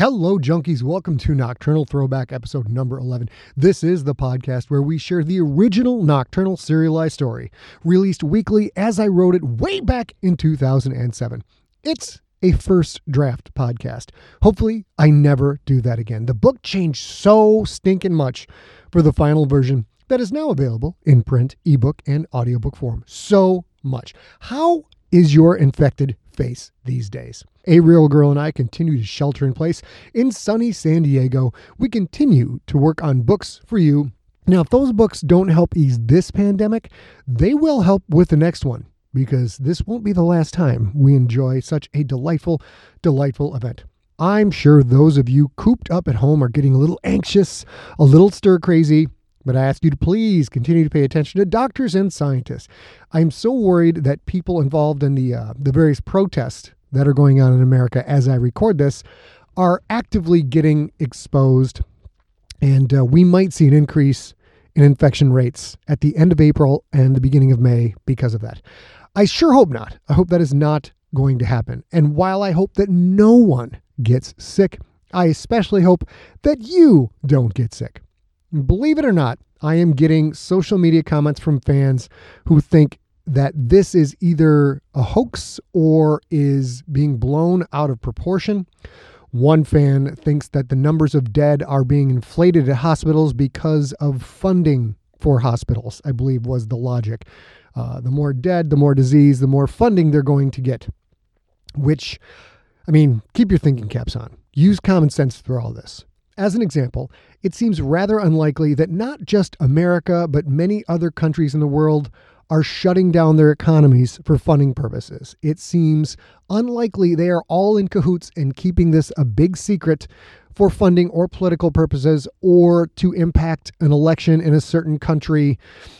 Hello, junkies. Welcome to Nocturnal Throwback episode number 11. This is the podcast where we share the original Nocturnal serialized story, released weekly as I wrote it way back in 2007. It's a first draft podcast. Hopefully, I never do that again. The book changed so stinking much for the final version that is now available in print, ebook, and audiobook form. So much. How is your infected face these days? A Real Girl and I continue to shelter in place in sunny San Diego. We continue to work on books for you. Now, if those books don't help ease this pandemic, they will help with the next one, because this won't be the last time we enjoy such a delightful event. I'm sure those of you cooped up at home are getting a little anxious, a little stir crazy, but I ask you to please continue to pay attention to doctors and scientists. I'm so worried that people involved in the various protests that are going on in America as I record this are actively getting exposed, and we might see an increase in infection rates at the end of April and the beginning of May because of that. I sure hope not. I hope that is not going to happen. And while I hope that no one gets sick, I especially hope that you don't get sick. Believe it or not, I am getting social media comments from fans who think that this is either a hoax or is being blown out of proportion. One fan thinks that the numbers of dead are being inflated at hospitals because of funding for hospitals, I believe was the logic. The more dead, the more disease, the more funding they're going to get. Which, I mean, keep your thinking caps on. Use common sense through all this. As an example, it seems rather unlikely that not just America, but many other countries in the world are shutting down their economies for funding purposes. It seems unlikely they are all in cahoots and keeping this a big secret for funding or political purposes, or to impact an election in a certain country.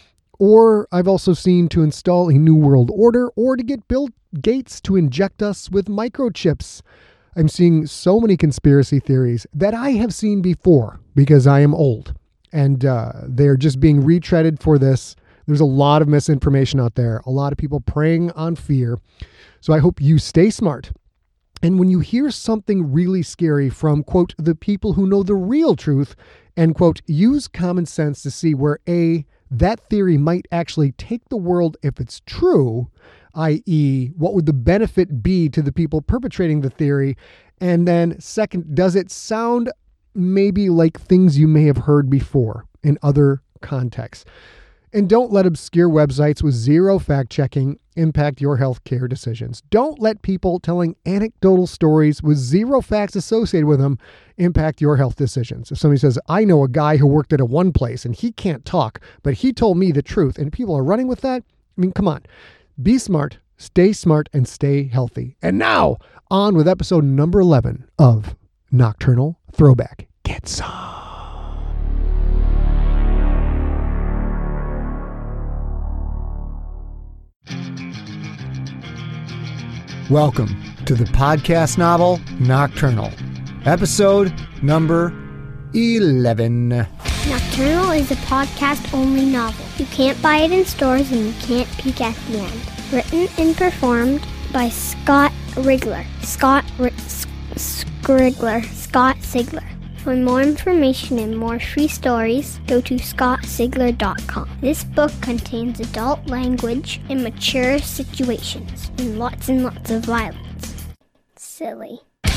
Or I've also seen to install a new world order, or to get Bill Gates to inject us with microchips. I'm seeing so many conspiracy theories that I have seen before because I am old, and they're just being retreaded for this. There's a lot of misinformation out there, a lot of people preying on fear. So I hope you stay smart. And when you hear something really scary from, quote, the people who know the real truth, and, quote, use common sense to see where that theory might actually take the world if it's true, i.e., what would the benefit be to the people perpetrating the theory? And then second, does it sound maybe like things you may have heard before in other contexts? And don't let obscure websites with zero fact-checking impact your healthcare decisions. Don't let people telling anecdotal stories with zero facts associated with them impact your health decisions. If somebody says, I know a guy who worked at a one place and he can't talk, but he told me the truth, and people are running with that, I mean, come on. Be smart, and stay healthy. And now, on with episode number 11 of Nocturnal Throwback. Get some. Welcome to the podcast novel Nocturnal, episode number 11. Nocturnal is a podcast-only novel. You can't buy it in stores and you can't peek at the end. Written and performed by Scott Sigler. For more information and more free stories, go to scottsigler.com. This book contains adult language and mature situations, and lots of violence. Silly.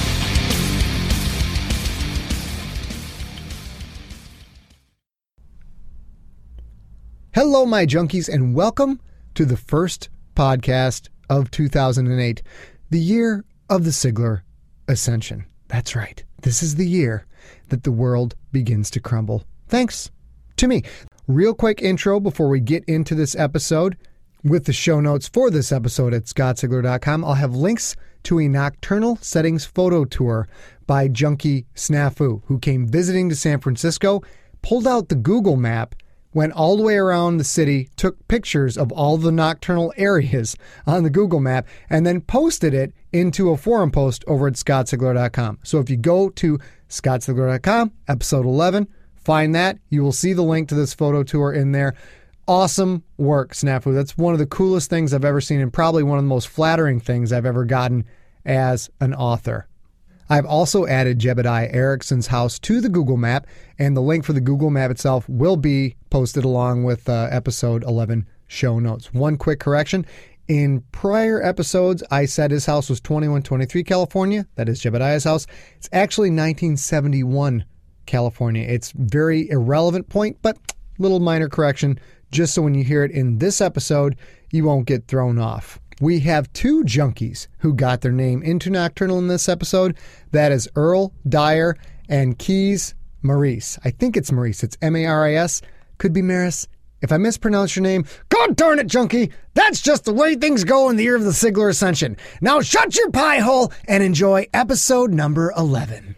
Hello, my junkies, and welcome to the first podcast of 2008, the year of the Sigler Ascension. That's right. This is the year that the world begins to crumble. Thanks to me. Real quick intro before we get into this episode. With the show notes for this episode at scottsigler.com, I'll have links to a nocturnal settings photo tour by Junkie Snafu, who came visiting to San Francisco, pulled out the Google map, went all the way around the city, took pictures of all the nocturnal areas on the Google map, and then posted it into a forum post over at scottsigler.com. So if you go to scottsigler.com, episode 11, find that. You will see the link to this photo tour in there. Awesome work, Snafu. That's one of the coolest things I've ever seen, and probably one of the most flattering things I've ever gotten as an author. I've also added Jebediah Erickson's house to the Google map, and the link for the Google map itself will be posted along with episode 11 show notes. One quick correction. In prior episodes, I said his house was 2123 California. That is Jebediah's house. It's actually 1971 California. It's very irrelevant point, but little minor correction, just so when you hear it in this episode, you won't get thrown off. We have two junkies who got their name into Nocturnal in this episode. That is Earl Dyer and Keys Maurice. I think it's Maurice. It's Maris. Could be Maris. If I mispronounce your name, God darn it, junkie! That's just the way things go in the year of the Sigler Ascension. Now shut your pie hole and enjoy episode number 11.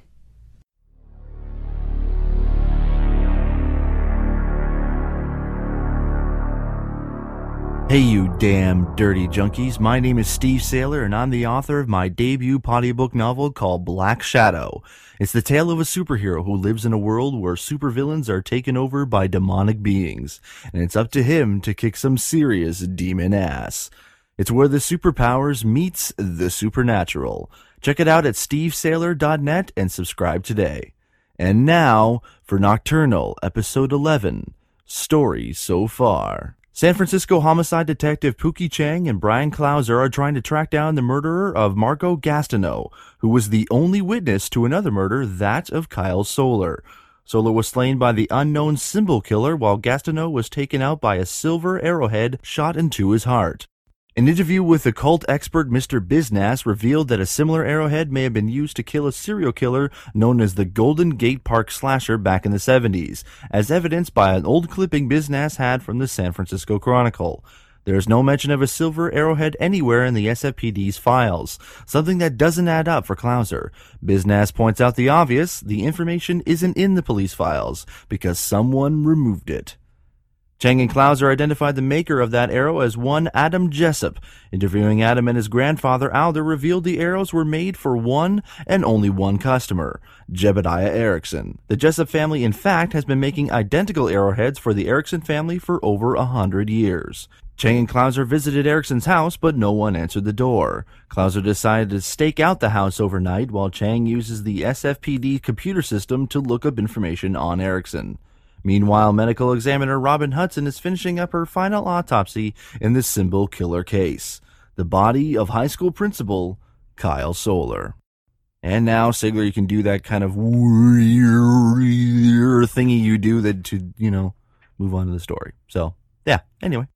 Hey you damn dirty junkies, my name is Steve Saylor and I'm the author of my debut audiobook novel called Black Shadow. It's the tale of a superhero who lives in a world where supervillains are taken over by demonic beings, and it's up to him to kick some serious demon ass. It's where the superpowers meets the supernatural. Check it out at stevesaylor.net and subscribe today. And now for Nocturnal, episode 11, Story So Far. San Francisco homicide detective Pookie Chang and Brian Clouser are trying to track down the murderer of Marco Gastineau, who was the only witness to another murder, that of Kyle Solar. Solar was slain by the unknown symbol killer, while Gastineau was taken out by a silver arrowhead shot into his heart. An interview with occult expert Mr. Biznass revealed that a similar arrowhead may have been used to kill a serial killer known as the Golden Gate Park Slasher back in the 70s, as evidenced by an old clipping Biznass had from the San Francisco Chronicle. There is no mention of a silver arrowhead anywhere in the SFPD's files, something that doesn't add up for Clouser. Biznass points out the obvious: the information isn't in the police files, because someone removed it. Chang and Clouser identified the maker of that arrow as one Adam Jessup. Interviewing Adam and his grandfather Alder revealed the arrows were made for one and only one customer, Jebediah Erickson. The Jessup family, in fact, has been making identical arrowheads for the Erickson family for over 100 years. Chang and Clouser visited Erickson's house, but no one answered the door. Clouser decided to stake out the house overnight, while Chang uses the SFPD computer system to look up information on Erickson. Meanwhile, medical examiner Robin Hudson is finishing up her final autopsy in the symbol killer case, the body of high school principal Kyle Solar. And now, Sigler, you can do that kind of thingy you do that to, move on to the story. So, yeah, anyway.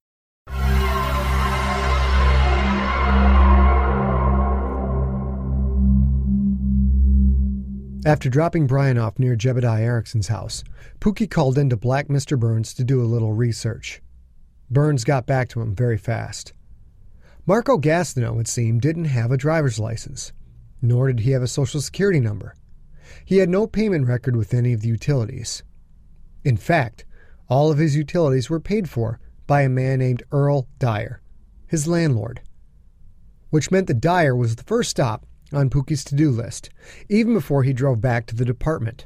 After dropping Brian off near Jebediah Erickson's house, Pookie called in to Black Mr. Burns to do a little research. Burns got back to him very fast. Marco Gastineau, it seemed, didn't have a driver's license, nor did he have a social security number. He had no payment record with any of the utilities. In fact, all of his utilities were paid for by a man named Earl Dyer, his landlord, which meant that Dyer was the first stop on Pookie's to-do list, even before he drove back to the department.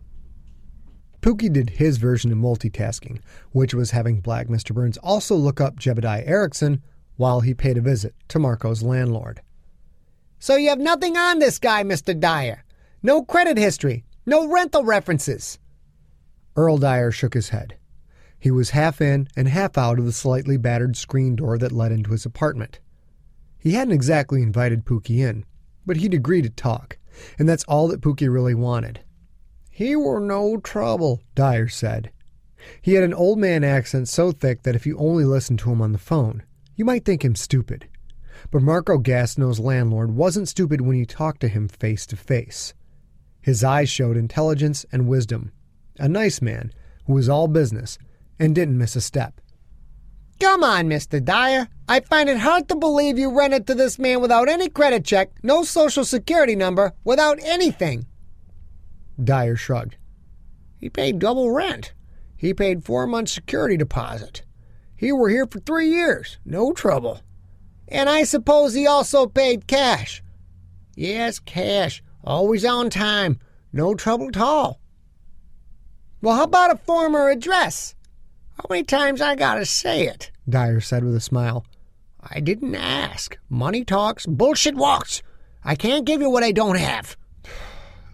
Pookie did his version of multitasking, which was having Black Mr. Burns also look up Jebediah Erickson while he paid a visit to Marco's landlord. "So you have nothing on this guy, Mr. Dyer? No credit history? No rental references?" Earl Dyer shook his head. He was half in and half out of the slightly battered screen door that led into his apartment. He hadn't exactly invited Pookie in, but he'd agreed to talk, and that's all that Pookie really wanted. "He were no trouble," Dyer said. He had an old man accent so thick that if you only listened to him on the phone, you might think him stupid. But Marco Gastineau's landlord wasn't stupid when you talked to him face to face. His eyes showed intelligence and wisdom. A nice man who was all business and didn't miss a step. "Come on, Mr. Dyer. I find it hard to believe you rented to this man without any credit check, no social security number, without anything." Dyer shrugged. "He paid double rent. He paid 4 months security deposit. He were here for 3 years. No trouble. And I suppose he also paid cash." "Yes, cash. Always on time. No trouble at all." "Well, how about a former address?" "How many times I gotta say it?" Dyer said with a smile. "I didn't ask. Money talks, bullshit walks. I can't give you what I don't have."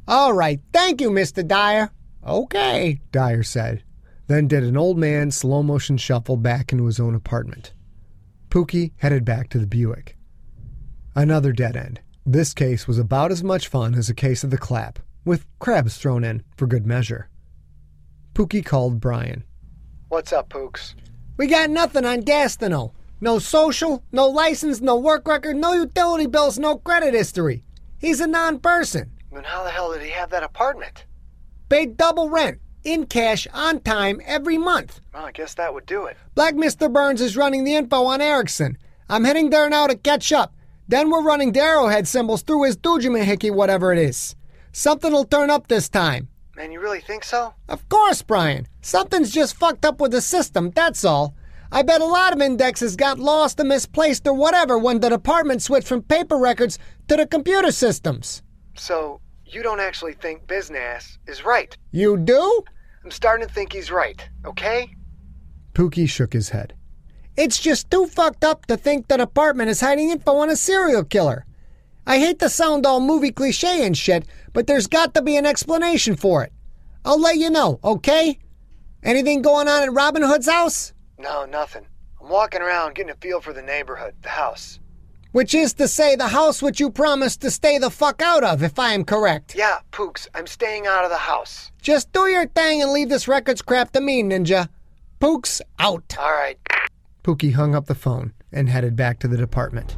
All right, thank you, Mr. Dyer. Okay, Dyer said, then did an old man slow-motion shuffle back into his own apartment. Pookie headed back to the Buick. Another dead end. This case was about as much fun as a case of the clap, with crabs thrown in for good measure. Pookie called Brian. What's up, Pooks? We got nothing on Gastineau. No social, no license, no work record, no utility bills, no credit history. He's a non-person. Then how the hell did he have that apartment? Paid double rent, in cash, on time, every month. Well, I guess that would do it. Black Mr. Burns is running the info on Erickson. I'm heading there now to catch up. Then we're running the arrowhead symbols through his doojimahiki, whatever it is. Something'll turn up this time. Man, you really think so? Of course, Brian. Something's just fucked up with the system, that's all. I bet a lot of indexes got lost or misplaced or whatever when the department switched from paper records to the computer systems. So, you don't actually think Biznass is right? You do? I'm starting to think he's right, okay? Pookie shook his head. It's just too fucked up to think the department is hiding info on a serial killer. I hate to sound all movie cliche and shit, but there's got to be an explanation for it. I'll let you know, okay? Anything going on at Robin Hood's house? No, nothing. I'm walking around getting a feel for the neighborhood, the house. Which is to say the house which you promised to stay the fuck out of, if I am correct. Yeah, Pooks, I'm staying out of the house. Just do your thing and leave this records crap to me, Ninja. Pooks out. All right. Pookie hung up the phone and headed back to the department.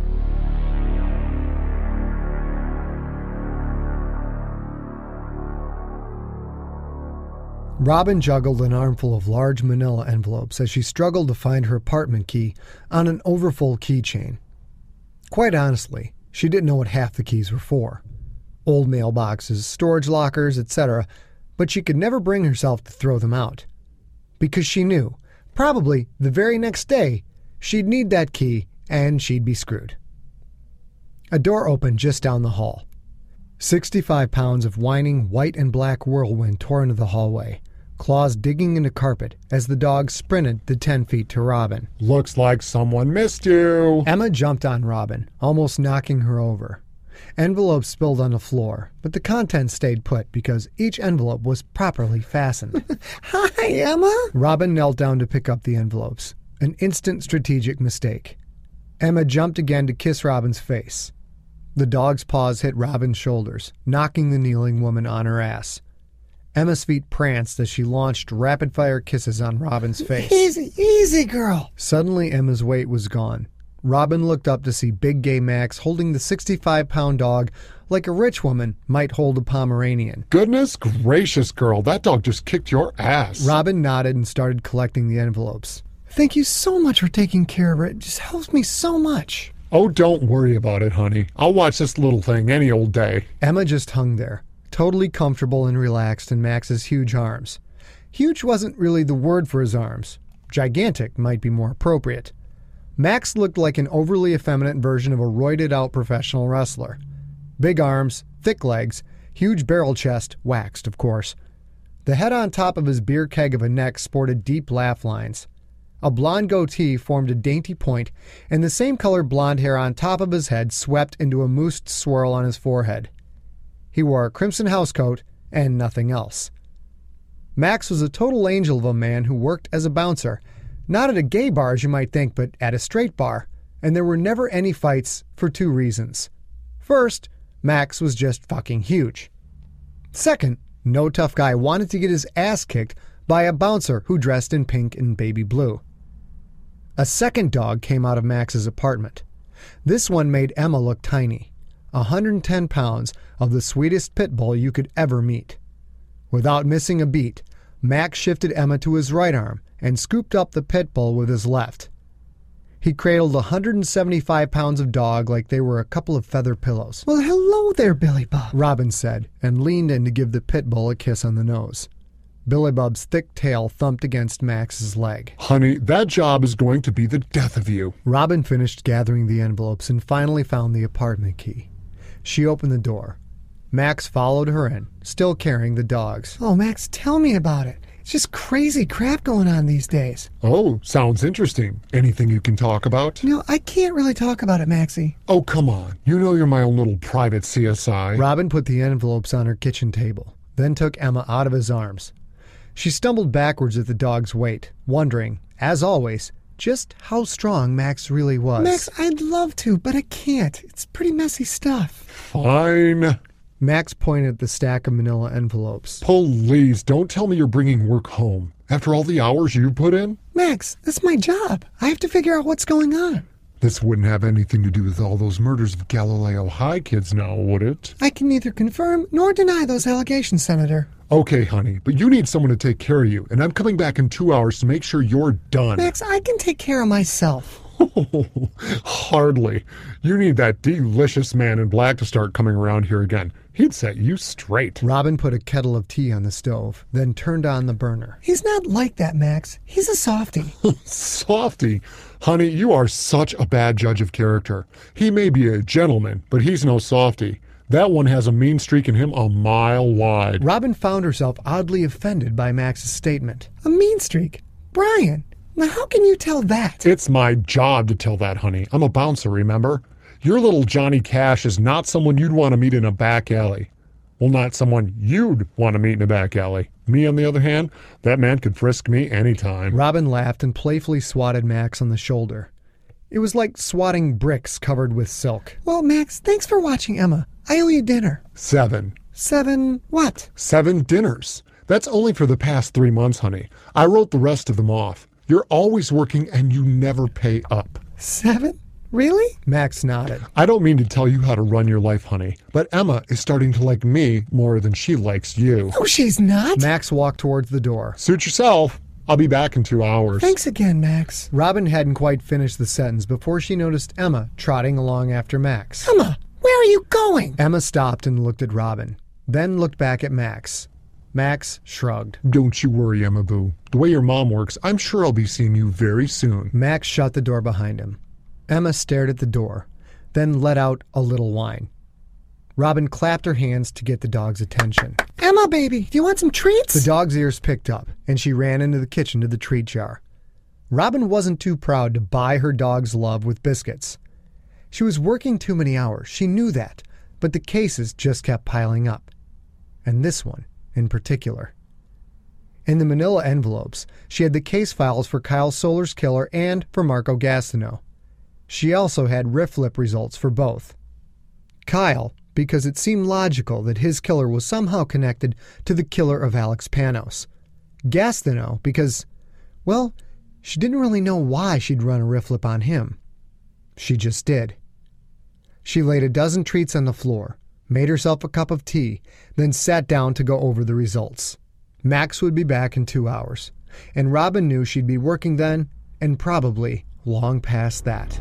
Robin juggled an armful of large manila envelopes as she struggled to find her apartment key on an overfull keychain. Quite honestly, she didn't know what half the keys were for. Old mailboxes, storage lockers, etc., but she could never bring herself to throw them out. Because she knew, probably the very next day, she'd need that key and she'd be screwed. A door opened just down the hall. 65 pounds of whining white and black whirlwind tore into the hallway, claws digging into carpet as the dog sprinted the 10 feet to Robin. Looks like someone missed you. Emma jumped on Robin, almost knocking her over. Envelopes spilled on the floor, but the contents stayed put because each envelope was properly fastened. Hi, Emma. Robin knelt down to pick up the envelopes. An instant strategic mistake. Emma jumped again to kiss Robin's face. The dog's paws hit Robin's shoulders, knocking the kneeling woman on her ass. Emma's feet pranced as she launched rapid-fire kisses on Robin's face. Easy, easy, girl. Suddenly, Emma's weight was gone. Robin looked up to see Big Gay Max holding the 65-pound dog like a rich woman might hold a Pomeranian. Goodness gracious, girl, that dog just kicked your ass. Robin nodded and started collecting the envelopes. Thank you so much for taking care of her. It just helps me so much. Oh, don't worry about it, honey. I'll watch this little thing any old day. Emma just hung there, totally comfortable and relaxed in Max's huge arms. Huge wasn't really the word for his arms. Gigantic might be more appropriate. Max looked like an overly effeminate version of a roided-out professional wrestler. Big arms, thick legs, huge barrel chest, waxed, of course. The head on top of his beer keg of a neck sported deep laugh lines. A blonde goatee formed a dainty point, and the same color blonde hair on top of his head swept into a moosed swirl on his forehead. He wore a crimson housecoat and nothing else. Max was a total angel of a man who worked as a bouncer, not at a gay bar as you might think, but at a straight bar, and there were never any fights for two reasons. First, Max was just fucking huge. Second, no tough guy wanted to get his ass kicked by a bouncer who dressed in pink and baby blue. A second dog came out of Max's apartment. This one made Emma look tiny. 110 pounds of the sweetest pit bull you could ever meet. Without missing a beat, Max shifted Emma to his right arm and scooped up the pit bull with his left. He cradled 175 pounds of dog like they were a couple of feather pillows. Well, hello there, Billy Bob, Robin said, and leaned in to give the pit bull a kiss on the nose. Billy Bob's thick tail thumped against Max's leg. Honey, that job is going to be the death of you. Robin finished gathering the envelopes and finally found the apartment key. She opened the door. Max followed her in, still carrying the dogs. Oh, Max, tell me about it. Just crazy crap going on these days. Oh, sounds interesting. Anything you can talk about? No, I can't really talk about it, Maxie. Oh, come on. You know you're my own little private CSI. Robin put the envelopes on her kitchen table, then took Emma out of his arms. She stumbled backwards at the dog's weight, wondering, as always, just how strong Max really was. Max, I'd love to, but I can't. It's pretty messy stuff. Fine. Max pointed at the stack of manila envelopes. Please, don't tell me you're bringing work home. After all the hours you put in? Max, that's my job. I have to figure out what's going on. This wouldn't have anything to do with all those murders of Galileo High kids now, would it? I can neither confirm nor deny those allegations, Senator. Okay, honey, but you need someone to take care of you, and I'm coming back in 2 hours to make sure you're done. Max, I can take care of myself. Hardly. You need that delicious man in black to start coming around here again. He'd set you straight. Robin put a kettle of tea on the stove, then turned on the burner. He's not like that, Max. He's a softie. Softy. Honey, you are such a bad judge of character. He may be a gentleman, but he's no softy. That one has a mean streak in him a mile wide. Robin found herself oddly offended by Max's statement. A mean streak? Brian, now how can you tell that? It's my job to tell that, honey. I'm a bouncer, remember? Your little Johnny Cash is not someone you'd want to meet in a back alley. Well, not someone you'd want to meet in a back alley. Me, on the other hand, that man could frisk me anytime. Robin laughed and playfully swatted Max on the shoulder. It was like swatting bricks covered with silk. Well, Max, thanks for watching Emma. I owe you dinner. 7. 7 what? 7 dinners. That's only for the past 3 months, honey. I wrote the rest of them off. You're always working and you never pay up. 7? Really? Max nodded. I don't mean to tell you how to run your life, honey, but Emma is starting to like me more than she likes you. No, she's not. Max walked towards the door. Suit yourself. I'll be back in 2 hours. Thanks again, Max. Robin hadn't quite finished the sentence before she noticed Emma trotting along after Max. Emma, where are you going? Emma stopped and looked at Robin, then looked back at Max. Max shrugged. Don't you worry, Emma Boo. The way your mom works, I'm sure I'll be seeing you very soon. Max shut the door behind him. Emma stared at the door, then let out a little whine. Robin clapped her hands to get the dog's attention. Emma, baby, do you want some treats? The dog's ears picked up, and she ran into the kitchen to the treat jar. Robin wasn't too proud to buy her dog's love with biscuits. She was working too many hours, she knew that, but the cases just kept piling up. And this one, in particular. In the manila envelopes, she had the case files for Kyle Solar's killer and for Marco Gastineau. She also had RIF-LIP results for both. Kyle, because it seemed logical that his killer was somehow connected to the killer of Alex Panos. Gastineau, because, well, she didn't really know why she'd run a RIF-LIP on him. She just did. She laid a dozen treats on the floor, made herself a cup of tea, then sat down to go over the results. Max would be back in 2 hours, and Robin knew she'd be working then, and probably long past that.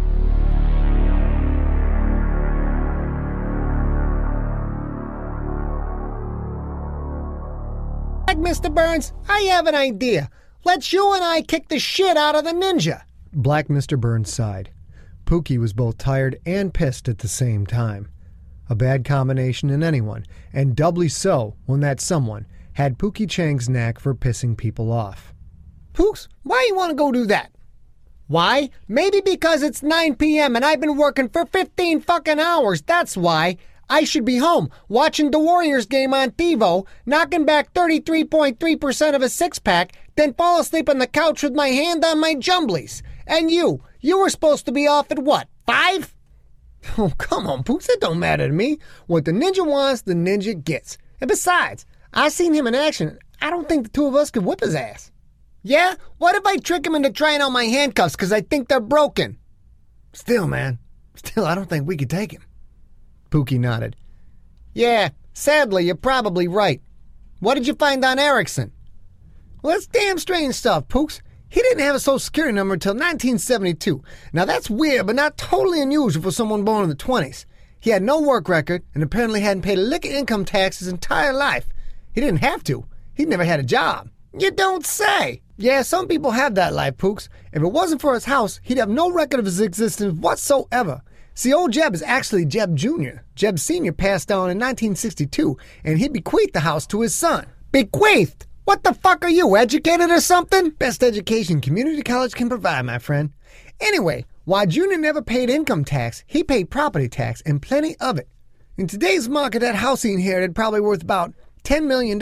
Mr. Burns, I have an idea. Let's you and I kick the shit out of the ninja. Black Mr. Burns sighed. Pookie was both tired and pissed at the same time. A bad combination in anyone, and doubly so when that someone had Pookie Chang's knack for pissing people off. Pooks, why you want to go do that? Why? Maybe because it's 9 p.m. and I've been working for 15 fucking hours. That's why. I should be home, watching the Warriors game on TiVo, knocking back 33.3% of a six-pack, then fall asleep on the couch with my hand on my jumblies. And you were supposed to be off at what, 5? Oh, come on, Pooks, it don't matter to me. What the ninja wants, the ninja gets. And besides, I seen him in action. I don't think the two of us could whip his ass. Yeah? What if I trick him into trying on my handcuffs because I think they're broken? Still, man. I don't think we could take him. Pookie nodded. Yeah, sadly, you're probably right. What did you find on Erickson? Well, that's damn strange stuff, Pooks. He didn't have a social security number until 1972. Now, that's weird, but not totally unusual for someone born in the 20s. He had no work record and apparently hadn't paid a lick of income tax his entire life. He didn't have to. He'd never had a job. You don't say. Yeah, some people have that life, Pooks. If it wasn't for his house, he'd have no record of his existence whatsoever. See, old Jeb is actually Jeb Jr. Jeb Sr. passed on in 1962, and he bequeathed the house to his son. Bequeathed? What the fuck are you, educated or something? Best education community college can provide, my friend. Anyway, while Junior never paid income tax, he paid property tax, and plenty of it. In today's market, that house he inherited probably worth about $10 million.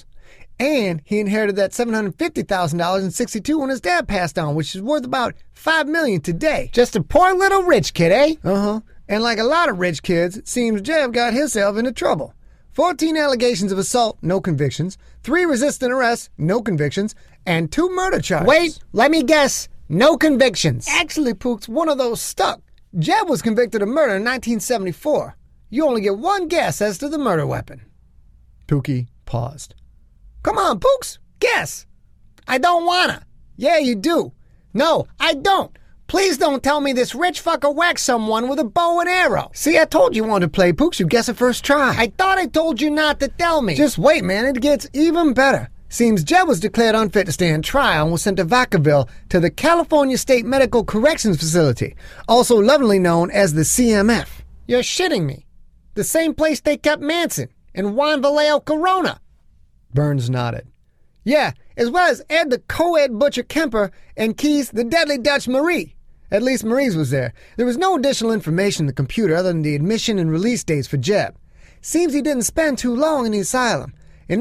And he inherited that $750,000 in '62 when his dad passed on, which is worth about $5 million today. Just a poor little rich kid, eh? Uh-huh. And like a lot of rich kids, it seems Jeb got himself into trouble. 14 allegations of assault, no convictions. 3 resistant arrests, no convictions. And 2 murder charges. Wait, let me guess. No convictions. Actually, Pooks, one of those stuck. Jeb was convicted of murder in 1974. You only get one guess as to the murder weapon. Pookie paused. Come on, Pooks, guess. I don't wanna. Yeah, you do. No, I don't. Please don't tell me this rich fucker whacked someone with a bow and arrow. See, I told you wanted to play, Pooks. You guess it first try. I thought I told you not to tell me. Just wait, man. It gets even better. Seems Jeb was declared unfit to stand trial and was sent to Vacaville to the California State Medical Corrections Facility, also lovingly known as the CMF. You're shitting me. The same place they kept Manson and Juan Vallejo Corona. Burns nodded. Yeah, as well as Ed the co-ed Butcher Kemper and Keith the Deadly Dutch Marie. At least Marie's was there. There was no additional information in the computer other than the admission and release dates for Jeb. Seems he didn't spend too long in the asylum. In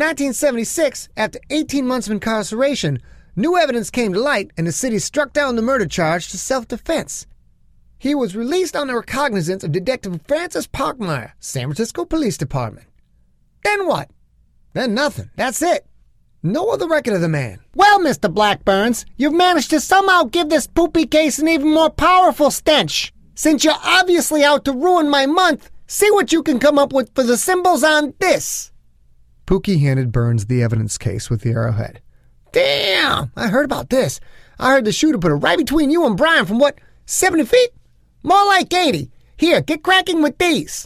1976, after 18 months of incarceration, new evidence came to light and the city struck down the murder charge to self-defense. He was released on the recognizance of Detective Francis Parkmeyer, San Francisco Police Department. Then what? Then nothing. That's it. No other record of the man. Well, Mr. Blackburns, you've managed to somehow give this poopy case an even more powerful stench. Since you're obviously out to ruin my month, see what you can come up with for the symbols on this. Pookie handed Burns the evidence case with the arrowhead. Damn, I heard about this. I heard the shooter put it right between you and Brian from what, 70 feet? More like 80. Here, get cracking with these.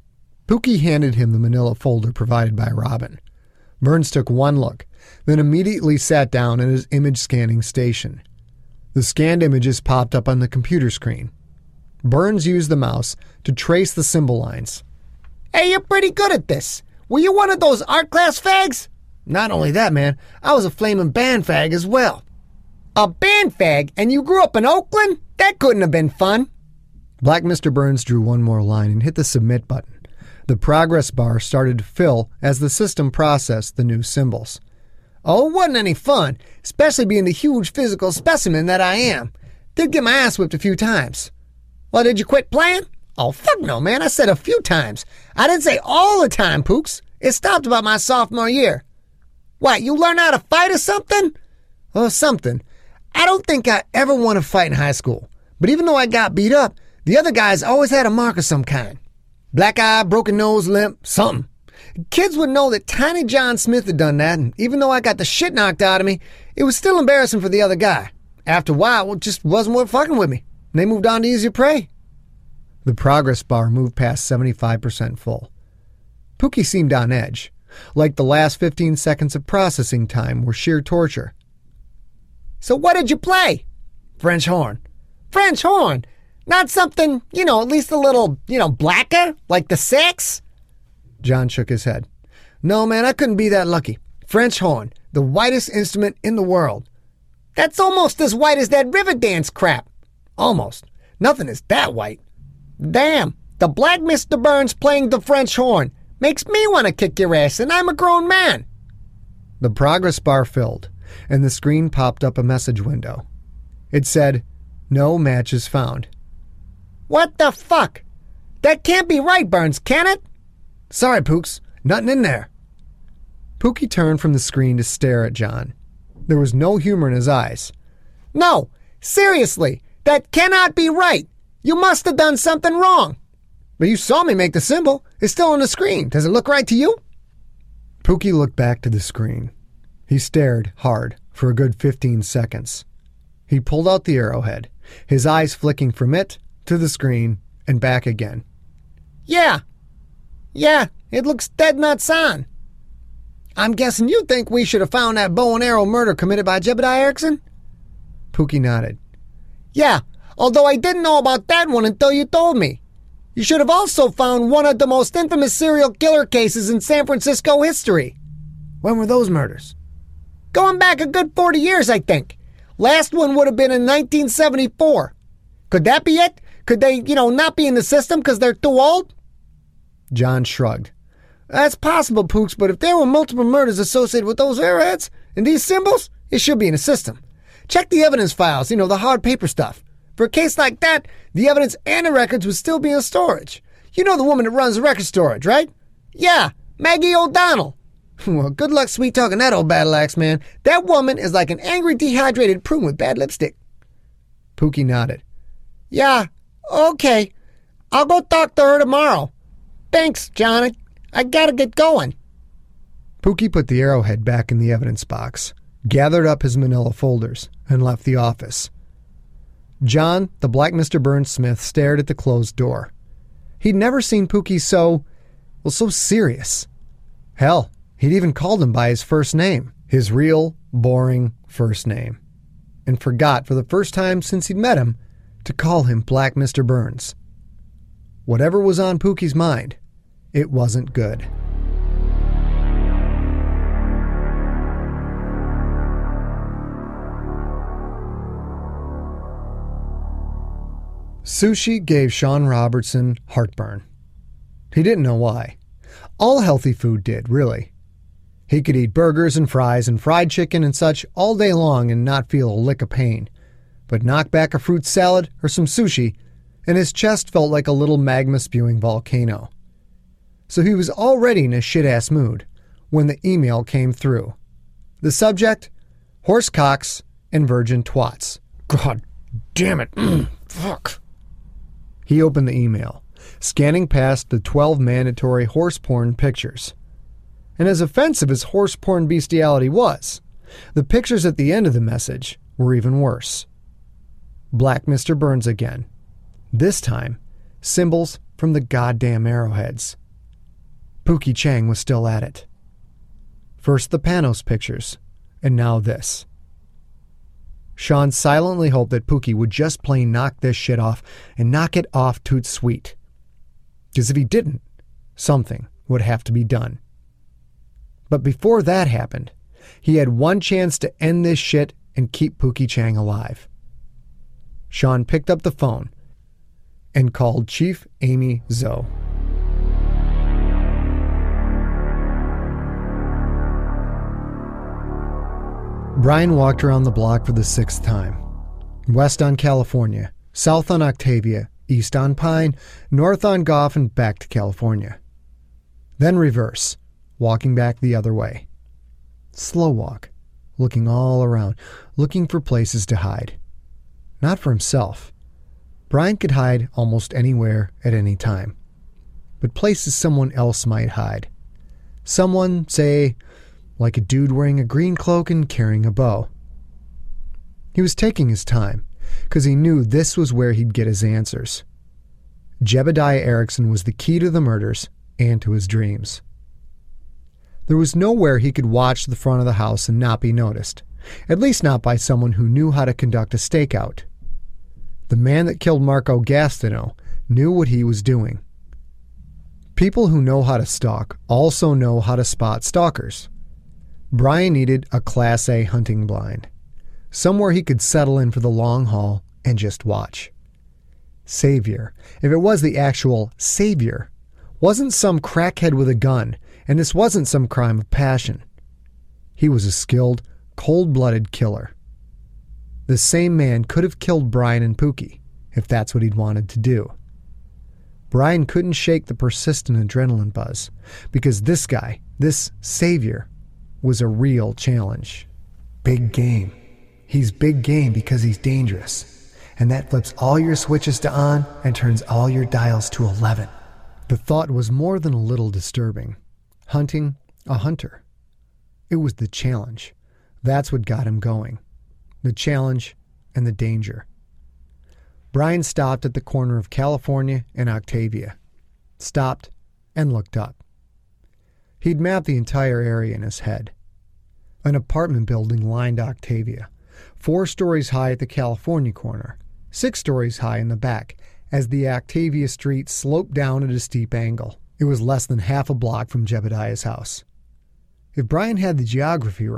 Pookie handed him the manila folder provided by Robin. Burns took one look, then immediately sat down at his image scanning station. The scanned images popped up on the computer screen. Burns used the mouse to trace the symbol lines. Hey, you're pretty good at this. Were you one of those art class fags? Not only that, man, I was a flaming band fag as well. A band fag? And you grew up in Oakland? That couldn't have been fun. Black Mr. Burns drew one more line and hit the submit button. The progress bar started to fill as the system processed the new symbols. Oh, it wasn't any fun, especially being the huge physical specimen that I am. Did get my ass whipped a few times. Well, did you quit playing? Oh, fuck no, man. I said a few times. I didn't say all the time, Pooks. It stopped about my sophomore year. What, you learn how to fight or something? Oh, something. I don't think I ever won a fight in high school. But even though I got beat up, the other guys always had a mark of some kind. Black eye, broken nose, limp, something. Kids would know that Tiny John Smith had done that, and even though I got the shit knocked out of me, it was still embarrassing for the other guy. After a while, it just wasn't worth fucking with me. And they moved on to easier prey. The progress bar moved past 75% full. Pookie seemed on edge, like the last 15 seconds of processing time were sheer torture. So what did you play? French horn. French horn? Not something, at least a little, blacker, like the sax? John shook his head. No, man, I couldn't be that lucky. French horn, the whitest instrument in the world. That's almost as white as that river dance crap. Almost. Nothing is that white. Damn, the Black Mr. Burns playing the French horn makes me want to kick your ass, and I'm a grown man. The progress bar filled, and the screen popped up a message window. It said, "No matches found." What the fuck? That can't be right, Burns, can it? Sorry, Pooks. Nothing in there. Pookie turned from the screen to stare at John. There was no humor in his eyes. No, seriously, that cannot be right. You must have done something wrong. But you saw me make the symbol. It's still on the screen. Does it look right to you? Pookie looked back to the screen. He stared hard for a good 15 seconds. He pulled out the arrowhead, his eyes flicking from it to the screen and back again. Yeah, it looks dead nuts on. I'm guessing you think we should have found that bow and arrow murder committed by Jebediah Erickson? Pookie nodded. Yeah, although I didn't know about that one until you told me. You should have also found one of the most infamous serial killer cases in San Francisco history. When were those murders? Going back a good 40 years, I think. Last one would have been in 1974. Could that be it? Could they, not be in the system because they're too old? John shrugged. That's possible, Pooks, but if there were multiple murders associated with those arrowheads and these symbols, it should be in the system. Check the evidence files, the hard paper stuff. For a case like that, the evidence and the records would still be in storage. You know the woman that runs the record storage, right? Yeah, Maggie O'Donnell. Well, good luck sweet-talking that old battle axe, man. That woman is like an angry, dehydrated prune with bad lipstick. Pookie nodded. Yeah, okay. I'll go talk to her tomorrow. Thanks, John. I gotta get going. Pookie put the arrowhead back in the evidence box, gathered up his manila folders, and left the office. John, the Black Mr. Burns Smith, stared at the closed door. He'd never seen Pookie so serious. Hell, he'd even called him by his first name, his real, boring first name, and forgot for the first time since he'd met him to call him Black Mr. Burns. Whatever was on Pookie's mind, it wasn't good. Sushi gave Sean Robertson heartburn. He didn't know why. All healthy food did, really. He could eat burgers and fries and fried chicken and such all day long and not feel a lick of pain. But knock back a fruit salad or some sushi, and his chest felt like a little magma-spewing volcano. So he was already in a shit-ass mood when the email came through. The subject? Horse cocks and virgin twats. God damn it. Fuck. He opened the email, scanning past the 12 mandatory horse porn pictures. And as offensive as horse porn bestiality was, the pictures at the end of the message were even worse. Black Mr. Burns again. This time, symbols from the goddamn arrowheads. Pookie Chang was still at it. First the Panos pictures, and now this. Sean silently hoped that Pookie would just plain knock this shit off and knock it off toot sweet. Because if he didn't, something would have to be done. But before that happened, he had one chance to end this shit and keep Pookie Chang alive. Sean picked up the phone and called Chief Amy Zoe. Brian walked around the block for the 6th time. West on California, south on Octavia, east on Pine, north on Goff, and back to California. Then reverse, walking back the other way. Slow walk, looking all around, looking for places to hide. Not for himself. Brian could hide almost anywhere at any time. But places someone else might hide. Someone, say, like a dude wearing a green cloak and carrying a bow. He was taking his time, because he knew this was where he'd get his answers. Jebediah Erickson was the key to the murders and to his dreams. There was nowhere he could watch the front of the house and not be noticed, at least not by someone who knew how to conduct a stakeout. The man that killed Marco Gastineau knew what he was doing. People who know how to stalk also know how to spot stalkers. Brian needed a Class A hunting blind, somewhere he could settle in for the long haul and just watch. Savior, if it was the actual savior, wasn't some crackhead with a gun, and this wasn't some crime of passion. He was a skilled, cold-blooded killer. The same man could have killed Brian and Pookie, if that's what he'd wanted to do. Brian couldn't shake the persistent adrenaline buzz, because this guy, this savior, was a real challenge. Big game. He's big game because he's dangerous. And that flips all your switches to on and turns all your dials to 11. The thought was more than a little disturbing. Hunting a hunter. It was the challenge. That's what got him going. The challenge and the danger. Brian stopped at the corner of California and Octavia. Stopped and looked up. He'd mapped the entire area in his head. An apartment building lined Octavia, 4 stories high at the California corner, 6 stories high in the back, as the Octavia street sloped down at a steep angle. It was less than half a block from Jebediah's house. If Brian had the geography right,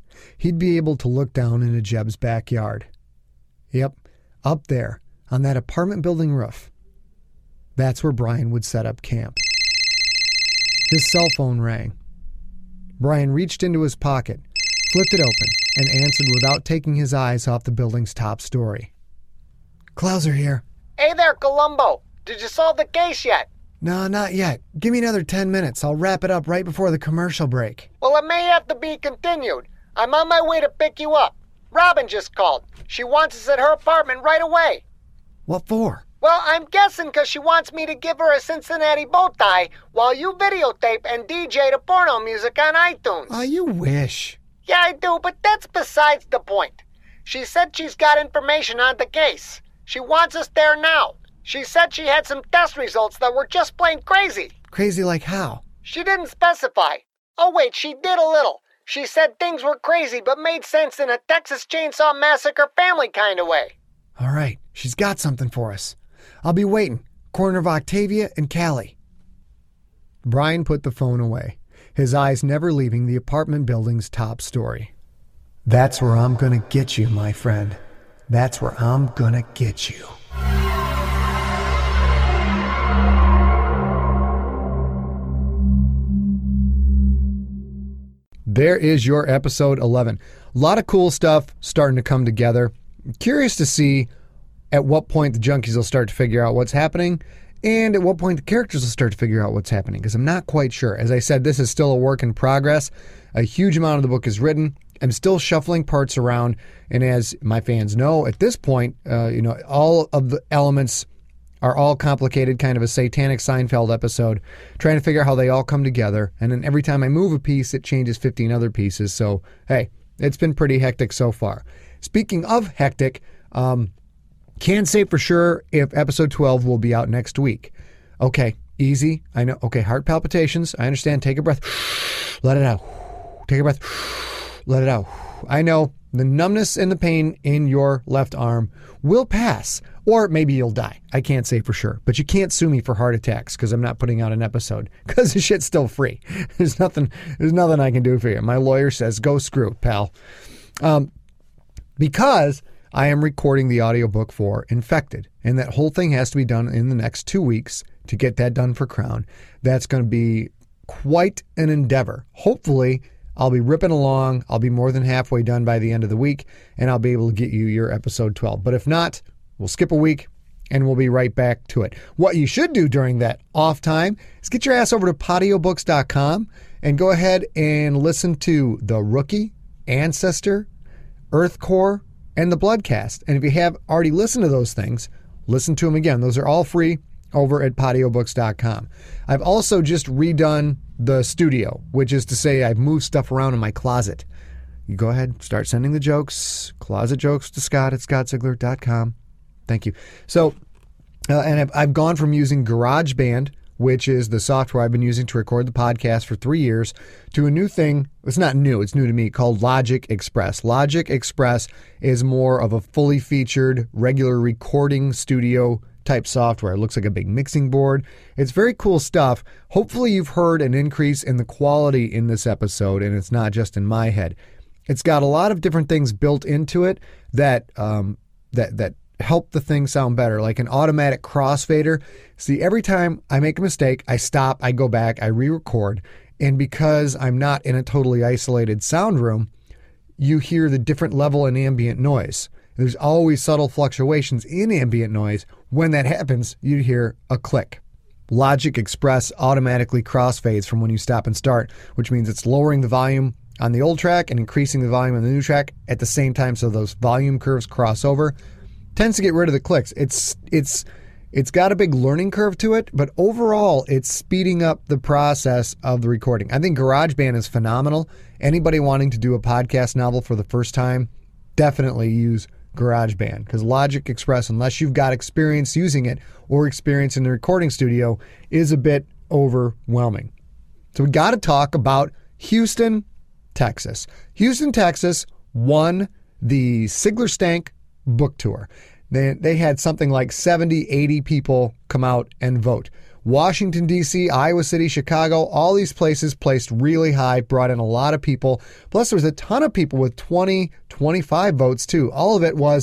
he'd be able to look down into Jeb's backyard. Yep, up there on that apartment building roof. That's where Brian would set up camp. His cell phone rang. Brian reached into his pocket, flipped it open, and answered without taking his eyes off the building's top story. Clouser here. Hey there, Columbo. Did you solve the case yet? No, not yet. Give me another 10 minutes. I'll wrap it up right before the commercial break. Well, it may have to be continued. I'm on my way to pick you up. Robin just called. She wants us at her apartment right away. What for? Well, I'm guessing because she wants me to give her a Cincinnati bow tie while you videotape and DJ the porno music on iTunes. Oh, you wish. Yeah, I do, but that's besides the point. She said she's got information on the case. She wants us there now. She said she had some test results that were just plain crazy. Crazy like how? She didn't specify. Oh, wait, she did a little. She said things were crazy but made sense in a Texas Chainsaw Massacre family kind of way. All right, she's got something for us. I'll be waiting. Corner of Octavia and Cali. Brian put the phone away, his eyes never leaving the apartment building's top story. That's where I'm gonna get you, my friend. That's where I'm gonna get you. There is your episode 11. A lot of cool stuff starting to come together. Curious to see at what point the junkies will start to figure out what's happening and at what point the characters will start to figure out what's happening, because I'm not quite sure. As I said, this is still a work in progress. A huge amount of the book is written. I'm still shuffling parts around, and as my fans know, at this point, all of the elements are all complicated, kind of a satanic Seinfeld episode, trying to figure out how they all come together, and then every time I move a piece, it changes 15 other pieces. So, hey, it's been pretty hectic so far. Speaking of hectic, can't say for sure if episode 12 will be out next week. Okay, easy. I know. Okay, heart palpitations. I understand. Take a breath. Let it out. Take a breath. Let it out. I know the numbness and the pain in your left arm will pass, or maybe you'll die. I can't say for sure, but you can't sue me for heart attacks because I'm not putting out an episode because the shit's still free. There's nothing I can do for you. My lawyer says, go screw, pal. Because I am recording the audiobook for Infected, and that whole thing has to be done in the next 2 weeks to get that done for Crown. That's going to be quite an endeavor. Hopefully, I'll be ripping along. I'll be more than halfway done by the end of the week, and I'll be able to get you your episode 12. But if not, we'll skip a week, and we'll be right back to it. What you should do during that off time is get your ass over to podiobooks.com and go ahead and listen to The Rookie, Ancestor, Earthcore, and the Bloodcast. And if you have already listened to those things, listen to them again. Those are all free over at podiobooks.com. I've also just redone the studio, which is to say I've moved stuff around in my closet. You go ahead, start sending the jokes, closet jokes to Scott at scottsigler.com. Thank you. So, and I've gone from using GarageBand, which is the software I've been using to record the podcast for 3 years, to a new thing. It's not new, it's new to me, called Logic Express. Logic Express is more of a fully featured, regular recording studio type software. It looks like a big mixing board. It's very cool stuff. Hopefully you've heard an increase in the quality in this episode, and it's not just in my head. It's got a lot of different things built into it that help the thing sound better, like an automatic crossfader. See, every time I make a mistake, I stop, I go back, I re-record, and because I'm not in a totally isolated sound room, you hear the different level in ambient noise. There's always subtle fluctuations in ambient noise. When that happens, you hear a click. Logic Express automatically crossfades from when you stop and start, which means it's lowering the volume on the old track and increasing the volume on the new track at the same time, so those volume curves cross over. Tends to get rid of the clicks. It's got a big learning curve to it, but overall it's speeding up the process of the recording. I think GarageBand is phenomenal. Anybody wanting to do a podcast novel for the first time, definitely use GarageBand, because Logic Express, unless you've got experience using it or experience in the recording studio, is a bit overwhelming. So we got to talk about Houston, Texas. Houston, Texas won the Sigler Stank book tour. They had something like 70, 80 people come out and vote. Washington, D.C., Iowa City, Chicago, all these places placed really high, brought in a lot of people. Plus, there was a ton of people with 20, 25 votes, too. All of it was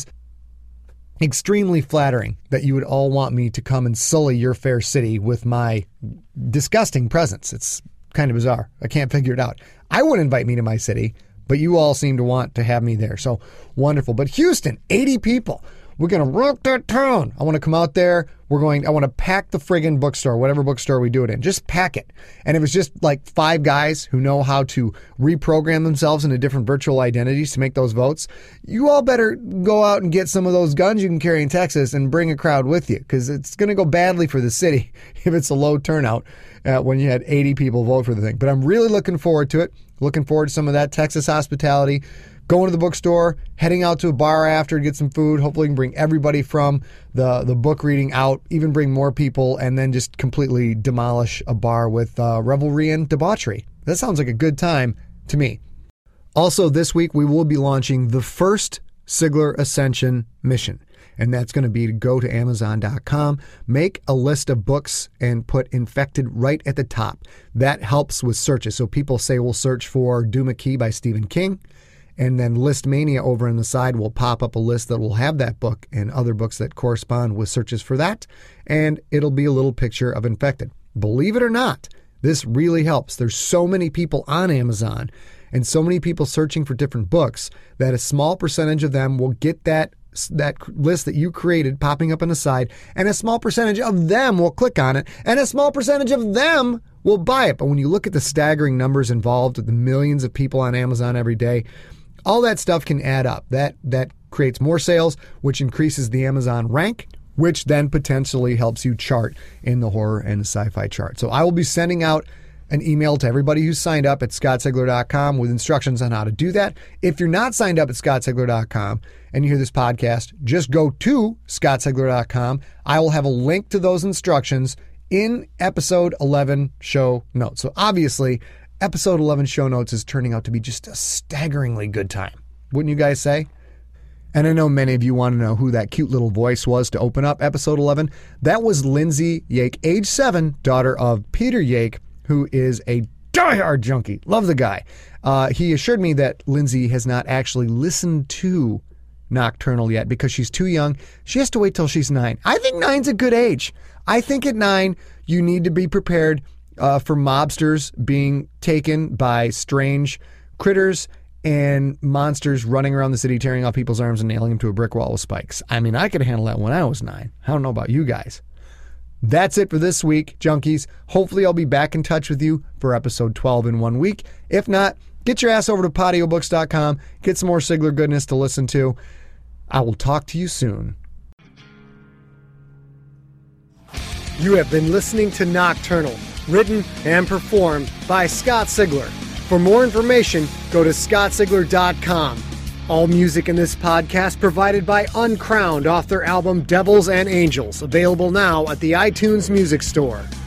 extremely flattering that you would all want me to come and sully your fair city with my disgusting presence. It's kind of bizarre. I can't figure it out. I wouldn't invite me to my city, but you all seem to want to have me there. So wonderful. But Houston, 80 people. We're going to rock that town. I want to come out there. I want to pack the friggin' bookstore, whatever bookstore we do it in. Just pack it. And if it's just like 5 guys who know how to reprogram themselves into different virtual identities to make those votes, you all better go out and get some of those guns you can carry in Texas and bring a crowd with you, because it's going to go badly for the city if it's a low turnout when you had 80 people vote for the thing. But I'm really looking forward to it. Looking forward to some of that Texas hospitality. Going to the bookstore, heading out to a bar after to get some food. Hopefully we can bring everybody from the book reading out, even bring more people, and then just completely demolish a bar with revelry and debauchery. That sounds like a good time to me. Also, this week we will be launching the first Sigler Ascension mission. And that's going to be to go to Amazon.com, make a list of books, and put Infected right at the top. That helps with searches. So people say we'll search for Duma Key by Stephen King. And then Listmania over on the side will pop up a list that will have that book and other books that correspond with searches for that. And it'll be a little picture of Infected. Believe it or not, this really helps. There's so many people on Amazon and so many people searching for different books that a small percentage of them will get that list that you created popping up on the side, and a small percentage of them will click on it, and a small percentage of them will buy it. But when you look at the staggering numbers involved with the millions of people on Amazon every day, all that stuff can add up. That creates more sales, which increases the Amazon rank, which then potentially helps you chart in the horror and sci-fi chart. So I will be sending out an email to everybody who's signed up at scottsigler.com with instructions on how to do that. If you're not signed up at scottsigler.com and you hear this podcast, just go to scottsigler.com. I will have a link to those instructions in episode 11 show notes. So obviously, episode 11 show notes is turning out to be just a staggeringly good time. Wouldn't you guys say? And I know many of you want to know who that cute little voice was to open up episode 11. That was Lindsay Yake, age 7, daughter of Peter Yake, who is a diehard junkie. Love the guy. He assured me that Lindsay has not actually listened to Nocturnal yet because she's too young. She has to wait till she's 9. I think 9's a good age. I think at 9, you need to be prepared for mobsters being taken by strange critters and monsters running around the city, tearing off people's arms and nailing them to a brick wall with spikes. I mean, I could handle that when I was 9. I don't know about you guys. That's it for this week, junkies. Hopefully I'll be back in touch with you for episode 12 in 1 week. If not, get your ass over to podiobooks.com, get some more Sigler goodness to listen to. I will talk to you soon. You have been listening to Nocturnal, written and performed by Scott Sigler. For more information, go to scottsigler.com. All music in this podcast provided by Uncrowned off their album Devils and Angels, available now at the iTunes Music Store.